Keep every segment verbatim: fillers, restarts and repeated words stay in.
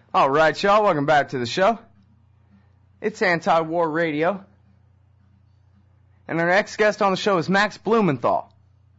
All right, y'all, welcome back to the show. It's Anti-War Radio. And our next guest on the show is Max Blumenthal.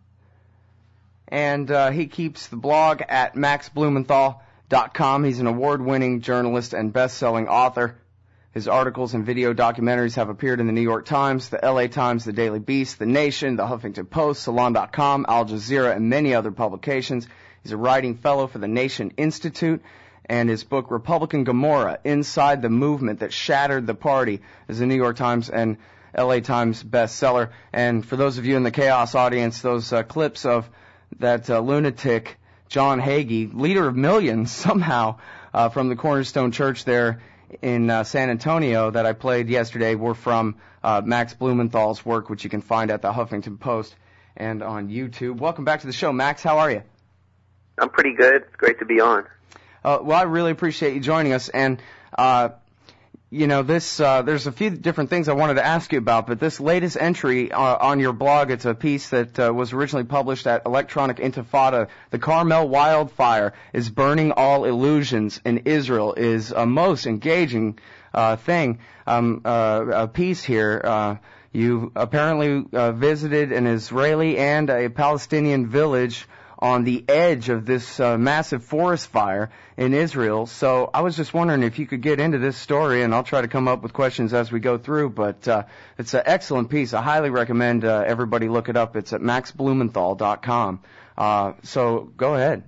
And uh, he keeps the blog at max blumenthal dot com. He's an award-winning journalist and best-selling author. His articles and video documentaries have appeared in the New York Times, the L A Times, the Daily Beast, The Nation, the Huffington Post, Salon dot com, Al Jazeera, and many other publications. He's a writing fellow for the Nation Institute. And his book, Republican Gomorrah, Inside the Movement That Shattered the Party, is a New York Times and L A Times bestseller. And for those of you in the Chaos audience, those uh, clips of that uh, lunatic John Hagee, leader of millions somehow, uh, from the Cornerstone Church there in uh, San Antonio that I played yesterday were from uh, Max Blumenthal's work, which you can find at the Huffington Post and on YouTube. Welcome back to the show, Max. How are you? I'm pretty good. It's great to be on. Uh, well, I really appreciate you joining us, and, uh, you know, this, uh, there's a few different things I wanted to ask you about, but this latest entry uh, on your blog, it's a piece that uh, was originally published at Electronic Intifada. The Carmel wildfire is burning all illusions in Israel is a most engaging uh, thing, um, uh, a piece here. Uh, you apparently uh, visited an Israeli and a Palestinian village on the edge of this uh, massive forest fire in Israel. So I was just wondering if you could get into this story, and I'll try to come up with questions as we go through. But uh, it's an excellent piece. I highly recommend uh, everybody look it up. It's at max blumenthal dot com. Uh, so go ahead.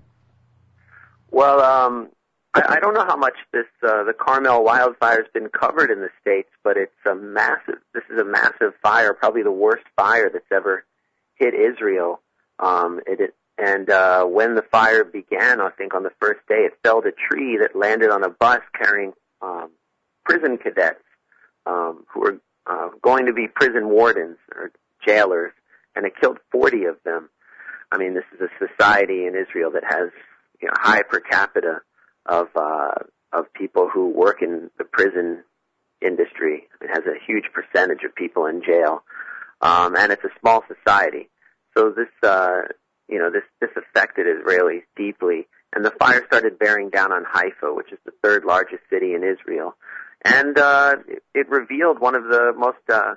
Well, um, I, I don't know how much this uh, the Carmel wildfire has been covered in the States, but it's a massive. This is a massive fire, probably the worst fire that's ever hit Israel. Um, it, it And uh, when the fire began, I think on the first day, it felled a tree that landed on a bus carrying um, prison cadets um, who were uh, going to be prison wardens or jailers, and it killed forty of them. I mean, this is a society in Israel that has, you know, high per capita of uh, of people who work in the prison industry. It has a huge percentage of people in jail, um, and it's a small society. So this. Uh, You know, this, this affected Israelis deeply, and the fire started bearing down on Haifa, which is the third largest city in Israel. And uh, it, it revealed one of the most, uh,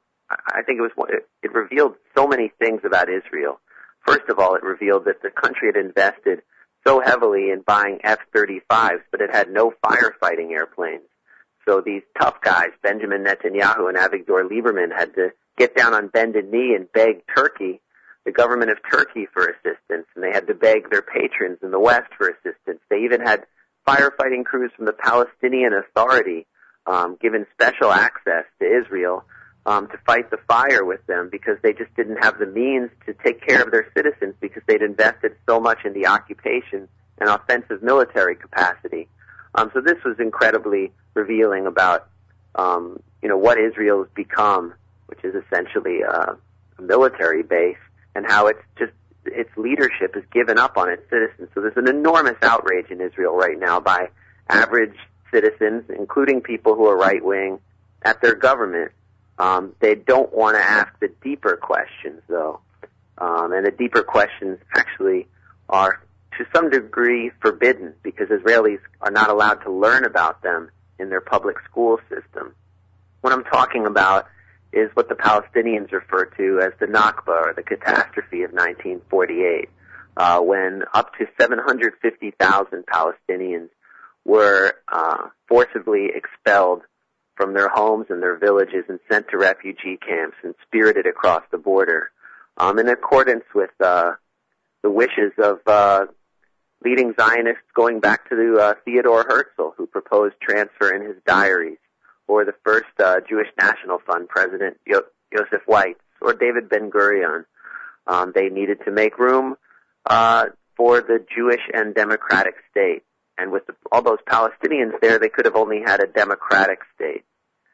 I think it was, it, it revealed so many things about Israel. First of all, it revealed that the country had invested so heavily in buying F thirty-fives, but it had no firefighting airplanes. So these tough guys, Benjamin Netanyahu and Avigdor Lieberman, had to get down on bended knee and beg Turkey, the government of Turkey, for assistance, and they had to beg their patrons in the West for assistance. They even had firefighting crews from the Palestinian Authority um, given special access to Israel um, to fight the fire with them because they just didn't have the means to take care of their citizens because they'd invested so much in the occupation and offensive military capacity. Um, so this was incredibly revealing about, um, you know, what Israel has become, which is essentially uh, a military base, and how it's just, its leadership has given up on its citizens. So there's an enormous outrage in Israel right now by average citizens, including people who are right-wing, at their government. Um, they don't want to ask the deeper questions, though. Um, and the deeper questions actually are, to some degree, forbidden, because Israelis are not allowed to learn about them in their public school system. What I'm talking about is what the Palestinians refer to as the Nakba, or the catastrophe of nineteen forty-eight, uh, when up to seven hundred fifty thousand Palestinians were uh, forcibly expelled from their homes and their villages and sent to refugee camps and spirited across the border, um, in accordance with uh, the wishes of uh, leading Zionists going back to uh, Theodore Herzl, who proposed transfer in his diaries, or the first uh, Jewish National Fund president, Yo- Yosef Weitz, or David Ben-Gurion. Um, they needed to make room uh, for the Jewish and democratic state. And with the, all those Palestinians there, they could have only had a democratic state.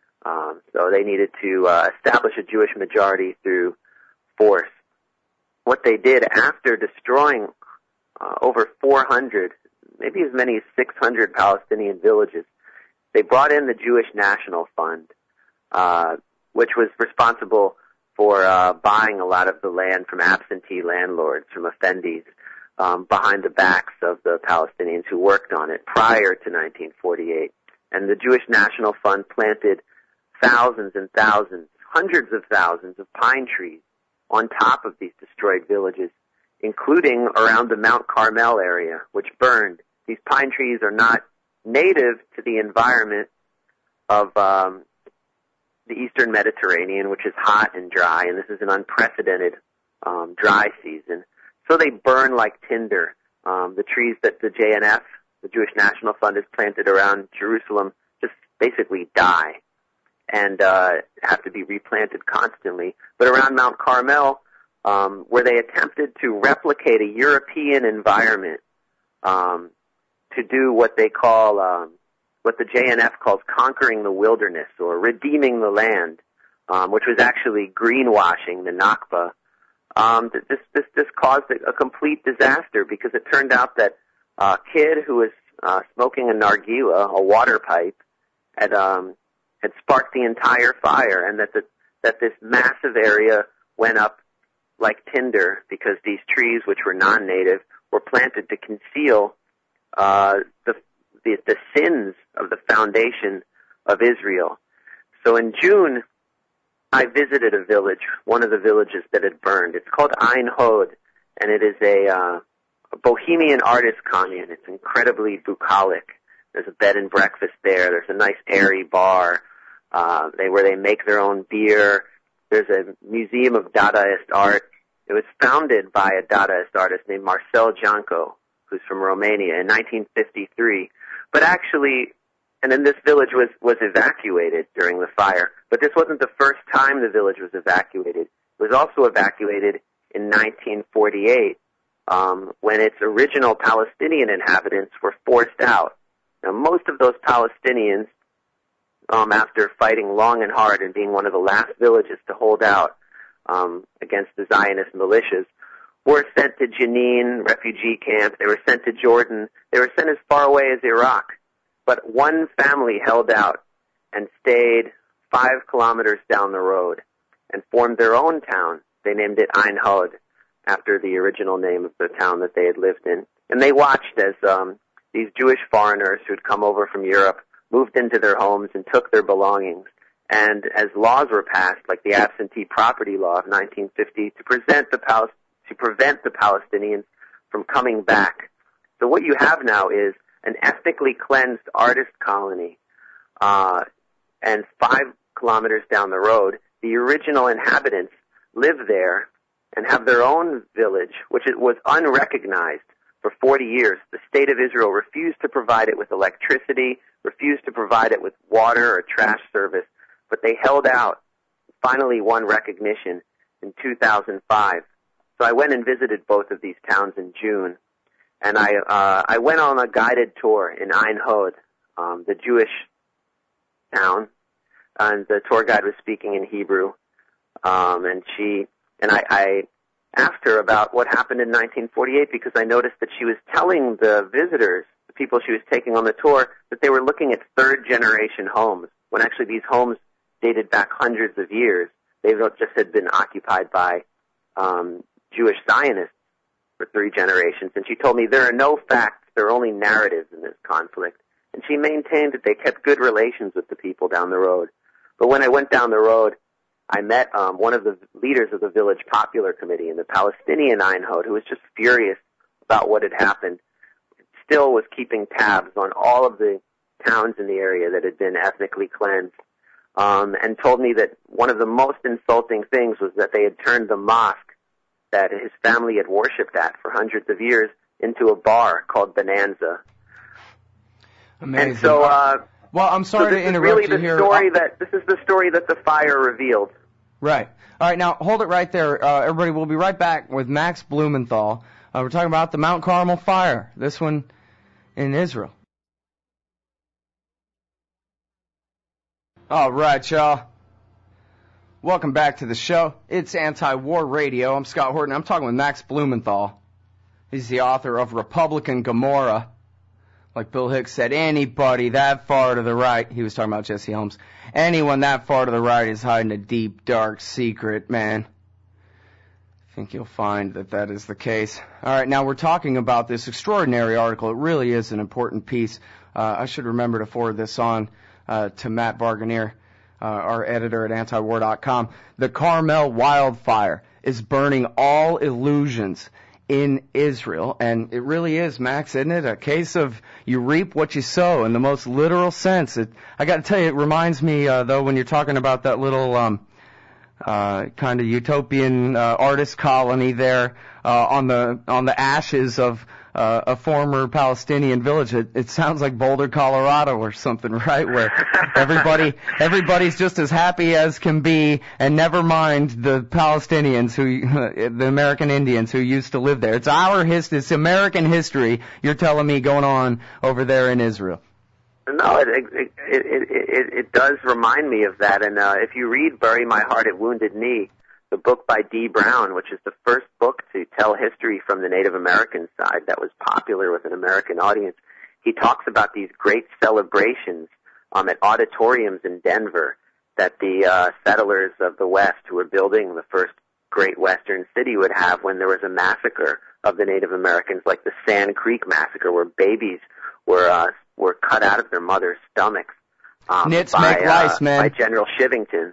Um, so they needed to uh, establish a Jewish majority through force. What they did after destroying uh, over four hundred, maybe as many as six hundred Palestinian villages, they brought in the Jewish National Fund, uh, which was responsible for uh, buying a lot of the land from absentee landlords, from effendis, um, behind the backs of the Palestinians who worked on it prior to nineteen forty-eight. And the Jewish National Fund planted thousands and thousands, hundreds of thousands of pine trees on top of these destroyed villages, including around the Mount Carmel area, which burned. These pine trees are not native to the environment of um, the Eastern Mediterranean, which is hot and dry, and this is an unprecedented um, dry season. So they burn like tinder. Um, the trees that the J N F, the Jewish National Fund, has planted around Jerusalem just basically die and uh, have to be replanted constantly. But around Mount Carmel, um, where they attempted to replicate a European environment um, to do what they call, um, what the J N F calls conquering the wilderness or redeeming the land, um, which was actually greenwashing the Nakba. Um, this, this, this caused a, a complete disaster because it turned out that a kid who was uh, smoking a nargila, a water pipe, had um, had sparked the entire fire, and that the, that this massive area went up like tinder because these trees, which were non-native, were planted to conceal uh, the, the the sins of the foundation of Israel. So in June, I visited a village, one of the villages that had burned. It's called Ein Hod, and it is a, uh, a bohemian artist commune. It's incredibly bucolic. There's a bed and breakfast there. There's a nice airy bar uh, they, where they make their own beer. There's a museum of Dadaist art. It was founded by a Dadaist artist named Marcel Janco, who's from Romania, in nineteen fifty-three. But actually, and then this village was, was evacuated during the fire. But this wasn't the first time the village was evacuated. It was also evacuated in nineteen forty-eight, um, when its original Palestinian inhabitants were forced out. Now, most of those Palestinians, um, after fighting long and hard and being one of the last villages to hold out um, against the Zionist militias, were sent to Jenin refugee camp. They were sent to Jordan. They were sent as far away as Iraq. But one family held out and stayed five kilometers down the road and formed their own town. They named it Ein Hod, after the original name of the town that they had lived in. And they watched as um, these Jewish foreigners who had come over from Europe moved into their homes and took their belongings. And as laws were passed, like the absentee property law of nineteen fifty, to present the Pal- to prevent the Palestinians from coming back. So what you have now is an ethnically cleansed artist colony, uh, and five kilometers down the road, the original inhabitants live there and have their own village, which it was unrecognized for forty years. The state of Israel refused to provide it with electricity, refused to provide it with water or trash service, but they held out, finally won recognition in two thousand five. So I went and visited both of these towns in June, and I uh, I went on a guided tour in Ein Hod, um, the Jewish town, and the tour guide was speaking in Hebrew, um, and she and I, I asked her about what happened in nineteen forty-eight because I noticed that she was telling the visitors, the people she was taking on the tour, that they were looking at third-generation homes, when actually these homes dated back hundreds of years. They just had been occupied by um, Jewish Zionists for three generations. And she told me there are no facts, there are only narratives in this conflict. And she maintained that they kept good relations with the people down the road. But when I went down the road, I met um, one of the leaders of the Village Popular Committee in the Palestinian Ein Hod, who was just furious about what had happened. Still was keeping tabs on all of the towns in the area that had been ethnically cleansed, um, and told me that one of the most insulting things was that they had turned the mosque that his family had worshipped at for hundreds of years into a bar called Bonanza. Amazing. And so, uh, well, I'm sorry so to interrupt really you the here. Story that, this is the story that the fire revealed. Right. All right, now hold it right there. Uh, everybody, we'll be right back with Max Blumenthal. Uh, we're talking about the Mount Carmel fire, this one in Israel. All right, y'all. Welcome back to the show. It's Anti-War Radio. I'm Scott Horton. I'm talking with Max Blumenthal. He's the author of Republican Gomorrah. Like Bill Hicks said, anybody that far to the right, he was talking about Jesse Helms, anyone that far to the right is hiding a deep, dark secret, man. If think you'll find that that is the case. All right, now we're talking about this extraordinary article. It really is an important piece. Uh, I should remember to forward this on uh, to Matt Barganier, uh, our editor at anti war dot com. The Carmel wildfire is burning all illusions in Israel. And it really is, Max, isn't it? A case of you reap what you sow in the most literal sense. It, I got to tell you, it reminds me, uh, though, when you're talking about that little um, uh, kind of utopian uh, artist colony there uh, on the on the ashes of uh, a former Palestinian village. It, it sounds like Boulder, Colorado or something, right? Where everybody everybody's just as happy as can be, and never mind the Palestinians, who the American Indians who used to live there. It's our history, it's American history, you're telling me, going on over there in Israel. No, it it it it, it does remind me of that. And uh, if you read "Bury My Heart at Wounded Knee," the book by Dee Brown, which is the first book to tell history from the Native American side that was popular with an American audience, he talks about these great celebrations um, at auditoriums in Denver that the uh, settlers of the West who were building the first great Western city would have when there was a massacre of the Native Americans, like the Sand Creek Massacre, where babies were uh, were cut out of their mother's stomachs um, Knits by, make rice, uh, man. by General Shivington.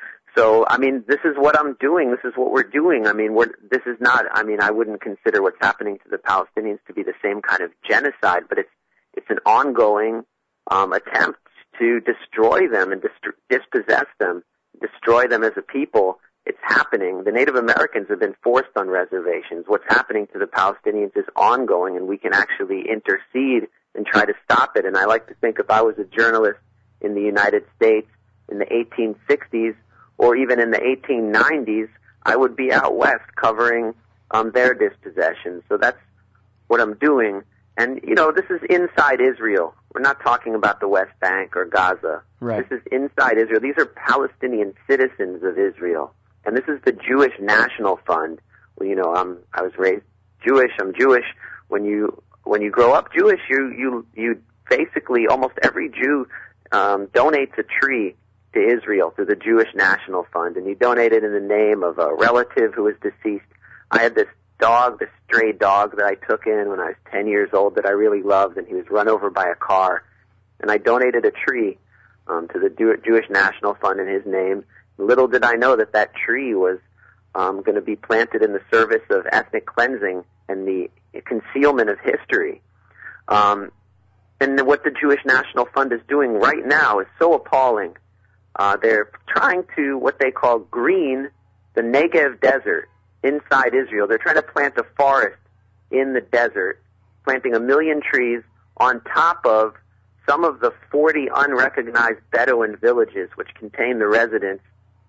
So, I mean, this is what I'm doing. This is what we're doing. I mean, we're, this is not, I mean, I wouldn't consider what's happening to the Palestinians to be the same kind of genocide, but it's, it's an ongoing, um, attempt to destroy them and dist- dispossess them, destroy them as a people. It's happening. The Native Americans have been forced on reservations. What's happening to the Palestinians is ongoing, and we can actually intercede and try to stop it. And I like to think if I was a journalist in the United States in the eighteen sixties, or even in the eighteen nineties, I would be out west covering um, their dispossession. So that's what I'm doing. And, you know, this is inside Israel. We're not talking about the West Bank or Gaza. Right. This is inside Israel. These are Palestinian citizens of Israel. And this is the Jewish National Fund. Well, you know, I'm, I was raised Jewish. I'm Jewish. When you when you grow up Jewish, you, you, you basically, almost every Jew um, donates a tree to Israel through the Jewish National Fund, and you donate it in the name of a relative who is deceased. I had this dog, this stray dog that I took in when I was ten years old that I really loved, and he was run over by a car, and I donated a tree um, to the Jewish National Fund in his name. Little did I know that that tree was um, going to be planted in the service of ethnic cleansing and the concealment of history. Um, and what the Jewish National Fund is doing right now is so appalling. Uh, they're trying to, what they call, green the Negev desert inside Israel. They're trying to plant a forest in the desert, planting a million trees on top of some of the forty unrecognized Bedouin villages, which contain the residents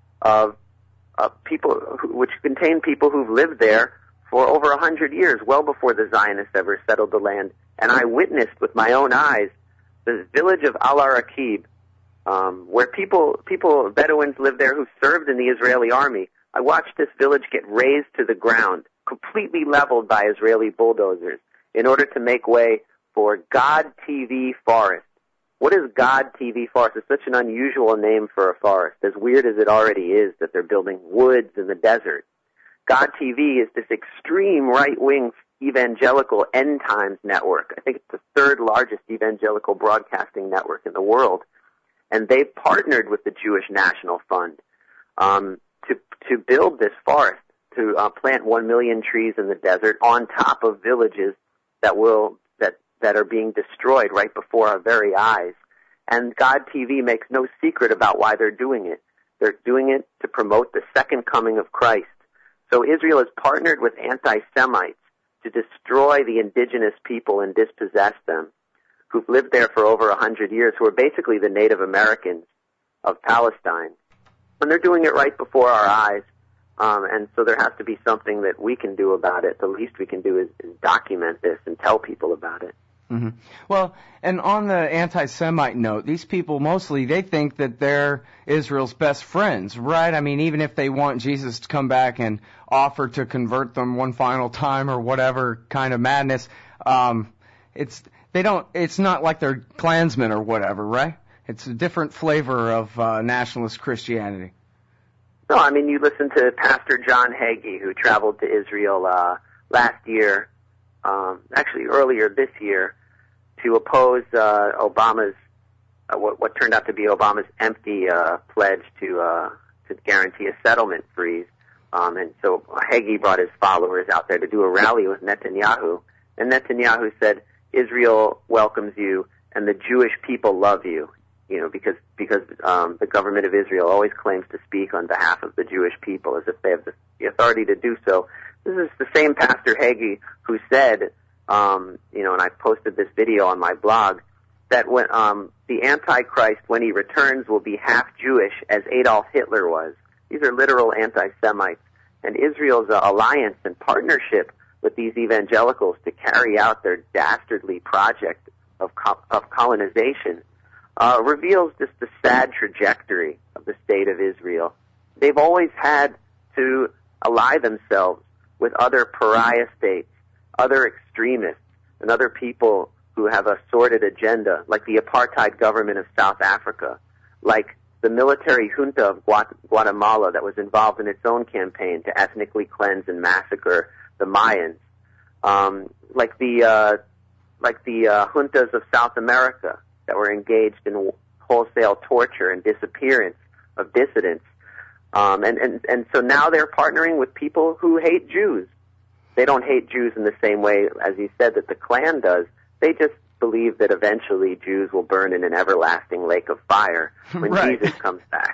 of uh, people, who, which contain people who've lived there for over a hundred years, well before the Zionists ever settled the land. And I witnessed with my own eyes the village of Al-Araqib, Um, where people, people, Bedouins live there who served in the Israeli army. I watched this village get razed to the ground, completely leveled by Israeli bulldozers, in order to make way for God T V Forest. What is God T V Forest? It's such an unusual name for a forest, as weird as it already is that they're building woods in the desert. God T V is this extreme right-wing evangelical end times network. I think it's the third largest evangelical broadcasting network in the world. And they've partnered with the Jewish National Fund um, to to build this forest, to uh, plant one million trees in the desert on top of villages that will that that are being destroyed right before our very eyes. And God T V makes no secret about why they're doing it. They're doing it to promote the second coming of Christ. So Israel has partnered with anti-Semites to destroy the indigenous people and dispossess them, who've lived there for over a hundred years, who are basically the Native Americans of Palestine. And they're doing it right before our eyes. Um, and so there has to be something that we can do about it. The least we can do is, is document this and tell people about it. Mm-hmm. Well, and on the anti-Semite note, these people mostly, they think that they're Israel's best friends, right? I mean, even if they want Jesus to come back and offer to convert them one final time or whatever kind of madness, um, it's... They don't, it's not like they're Klansmen or whatever, right? It's a different flavor of uh, nationalist Christianity. No, I mean, you listen to Pastor John Hagee, who traveled to Israel uh, last year, um, actually earlier this year, to oppose uh, Obama's, uh, what, what turned out to be Obama's empty uh, pledge to uh, to guarantee a settlement freeze. Um, and so Hagee brought his followers out there to do a rally with Netanyahu. And Netanyahu said, Israel welcomes you and the Jewish people love you. You know, because because um, the government of Israel always claims to speak on behalf of the Jewish people as if they have the, the authority to do so. This is the same Pastor Hagee who said, um, you know, and I posted this video on my blog, that when um, the Antichrist, when he returns, will be half Jewish as Adolf Hitler was. These are literal anti-Semites. And Israel's uh, alliance and partnership with these evangelicals to carry out their dastardly project of, co- of colonization Uh, reveals just the sad trajectory of the state of Israel. They've always had to ally themselves with other pariah states, other extremists, and other people who have a sordid agenda, like the apartheid government of South Africa, like the military junta of Guatemala that was involved in its own campaign to ethnically cleanse and massacre the Mayans, um, like the uh, like the uh, juntas of South America that were engaged in wholesale torture and disappearance of dissidents. Um, and, and, and so now they're partnering with people who hate Jews. They don't hate Jews in the same way, as you said, that the Klan does. They just believe that eventually Jews will burn in an everlasting lake of fire when right. Jesus comes back.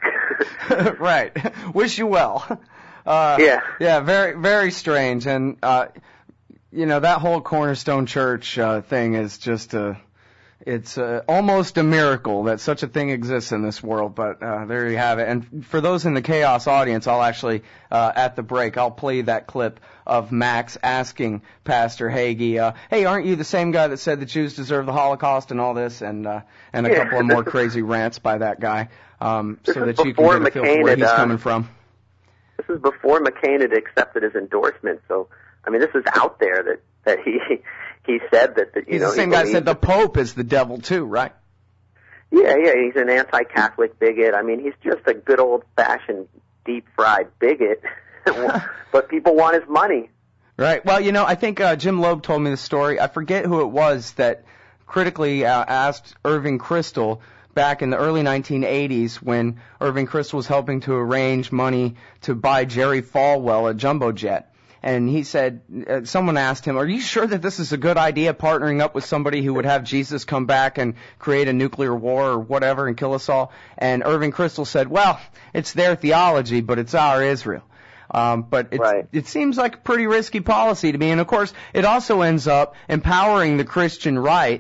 Right. Wish you well. Uh, yeah. Yeah, very, very strange. And, uh, you know, that whole Cornerstone Church uh, thing is just a... It's uh, almost a miracle that such a thing exists in this world, but uh, there you have it. And for those in the Chaos audience, I'll actually, uh, at the break, I'll play that clip of Max asking Pastor Hagee, uh, hey, aren't you the same guy that said the Jews deserve the Holocaust and all this, and uh, and a yeah, couple of more is, crazy rants by that guy, um, so that you can McCain get a feel for where had, he's uh, coming from. This is before McCain had accepted his endorsement, so, I mean, this is out there that, that he... He said that, that you he's know, the same he guy that said the that, Pope is the devil too, right? Yeah, yeah, he's an anti-Catholic bigot. I mean, he's just a good old-fashioned deep-fried bigot, but people want his money. Right. Well, you know, I think uh, Jim Loeb told me the story. I forget who it was that critically uh, asked Irving Kristol back in the early nineteen eighties when Irving Kristol was helping to arrange money to buy Jerry Falwell a jumbo jet. And he said, uh, someone asked him, are you sure that this is a good idea, partnering up with somebody who would have Jesus come back and create a nuclear war or whatever and kill us all? And Irving Kristol said, well, it's their theology, but it's our Israel. Um, but it's, right. it seems like a pretty risky policy to me. And, of course, it also ends up empowering the Christian right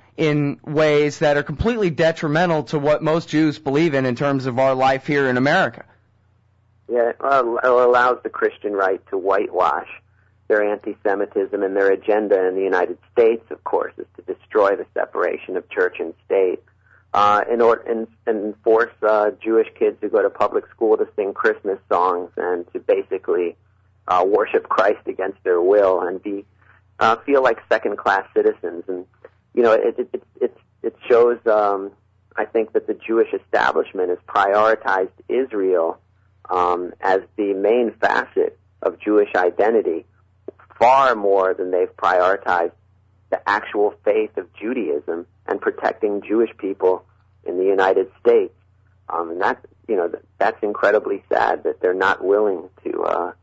in ways that are completely detrimental to what most Jews believe in in terms of our life here in America. Yeah, well, it allows the Christian right to whitewash their anti-Semitism, and their agenda in the United States, of course, is to destroy the separation of church and state, uh, in order and, and force uh, Jewish kids who go to public school to sing Christmas songs and to basically uh, worship Christ against their will and be uh, feel like second-class citizens. And you know, it it it, it shows, um, I think, that the Jewish establishment has prioritized Israel Um, as the main facet of Jewish identity, far more than they've prioritized the actual faith of Judaism and protecting Jewish people in the United States. Um, and that's, you know, that's incredibly sad that they're not willing to uh,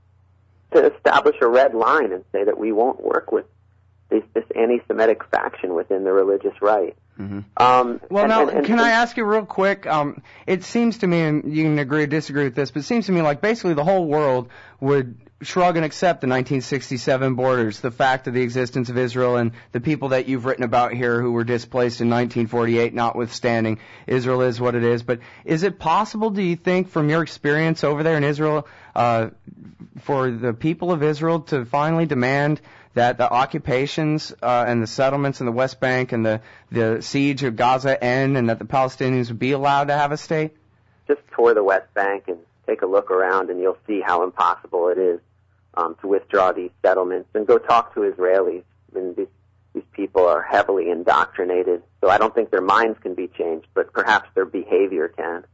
to establish a red line and say that we won't work with this, this anti-Semitic faction within the religious right. Mm-hmm. Um, well, and, now, and, and, can I ask you real quick? Um, it seems to me, and you can agree or disagree with this, but it seems to me like basically the whole world would shrug and accept the nineteen sixty-seven borders, the fact of the existence of Israel, and the people that you've written about here who were displaced in nineteen forty-eight, notwithstanding. Israel is what it is. But is it possible, do you think, from your experience over there in Israel, uh, for the people of Israel to finally demand that the occupations uh, and the settlements in the West Bank and the, the siege of Gaza end, and that the Palestinians would be allowed to have a state? Just tour the West Bank and take a look around, and you'll see how impossible it is um, to withdraw these settlements. And go talk to Israelis. I mean, these, these people are heavily indoctrinated, so I don't think their minds can be changed, but perhaps their behavior can.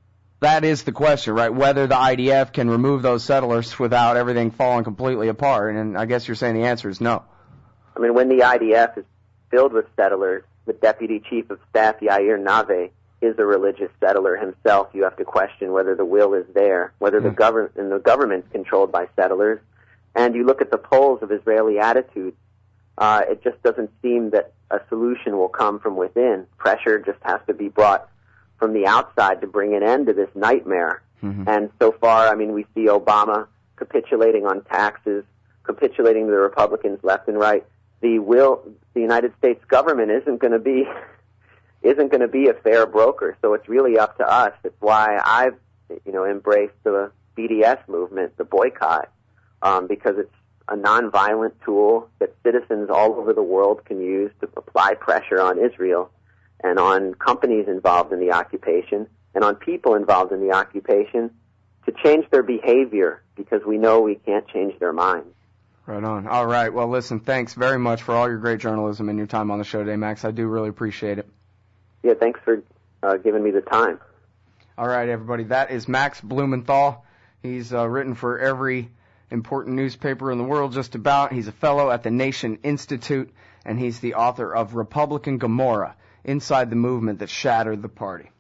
that is the question, right? Whether the I D F can remove those settlers without everything falling completely apart. And I guess you're saying the answer is no. I mean, when the I D F is filled with settlers, the Deputy Chief of Staff, Yair Nave, is a religious settler himself. You have to question whether the will is there, whether the, govern- and the government's controlled by settlers. And you look at the polls of Israeli attitudes, uh, it just doesn't seem that a solution will come from within. Pressure just has to be brought from the outside to bring an end to this nightmare. Mm-hmm. And so far, I mean, we see Obama capitulating on taxes, capitulating to the Republicans left and right. The will, the United States government isn't going to be, isn't going to be a fair broker. So it's really up to us. That's why I've, you know, embraced the B D S movement, the boycott, um, because it's a nonviolent tool that citizens all over the world can use to apply pressure on Israel and on companies involved in the occupation and on people involved in the occupation to change their behavior, because we know we can't change their minds. Right on. All right. Well, listen, thanks very much for all your great journalism and your time on the show today, Max. I do really appreciate it. Yeah, thanks for uh, giving me the time. All right, everybody. That is Max Blumenthal. He's uh, written for every important newspaper in the world just about. He's a fellow at the Nation Institute, and he's the author of Republican Gomorrah, Inside the Movement That Shattered the Party.